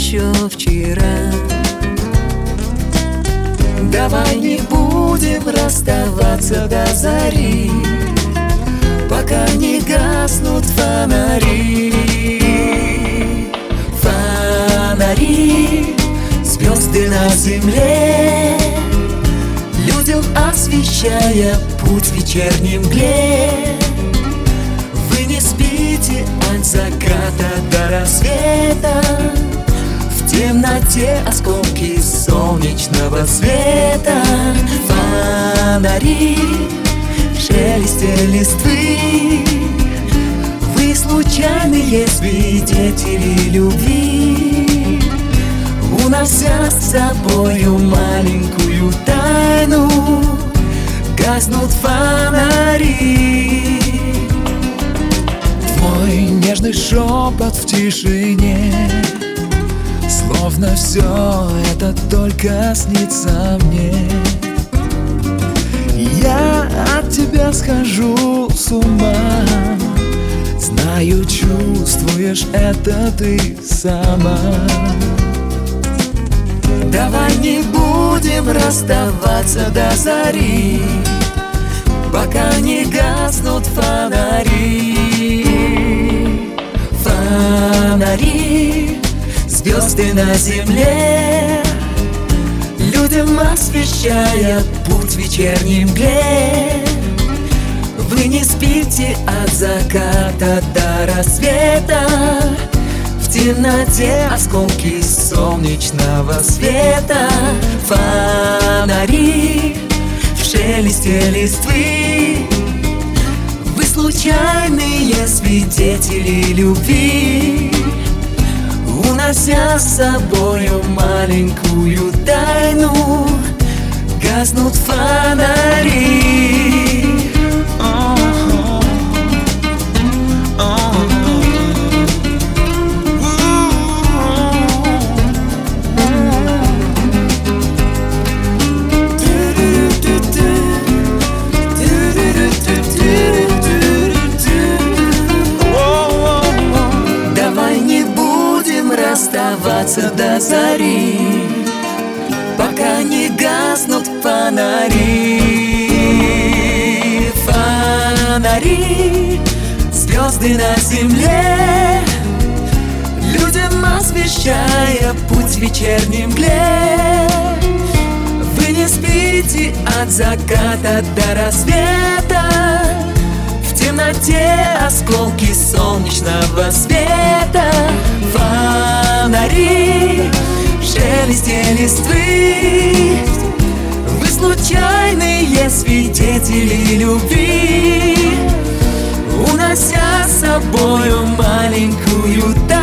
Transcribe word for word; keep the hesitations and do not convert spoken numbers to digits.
еще вчера. Давай не будем расставаться до зари, пока не гаснут фонари. Фонари, звезды на земле, людям освещая путь в вечерней мгле. Вы не спите от заката до рассвета, в темноте осколки солнечного света. Фонари, в шелесте листвы, вы случайные свидетели любви, унося с собою маленькую тайну, гаснут фонари. Твой нежный шепот в тишине, словно все это только снится мне. Я от тебя схожу с ума, знаю, чувствуешь это ты сама. Давай не будем расставаться до зари, пока не гаснут фонари. Фонари, звезды на земле, людям освещая путь в вечерней мгле. Вы не спите от заката до рассвета, в темноте осколки солнечного света. Фонари, в шелесте листвы, вы случайные свидетели любви, унося с собою маленькую тайну, гаснут фонари. Расставаться до зари, пока не гаснут фонари. Фонари, звезды на земле, людям освещая путь в вечерней мгле. Вы не спите от заката до рассвета, в темноте осколки солнечного света. Фонари, в шелесте листвы, вы случайные свидетели любви, унося с собою маленькую тайну,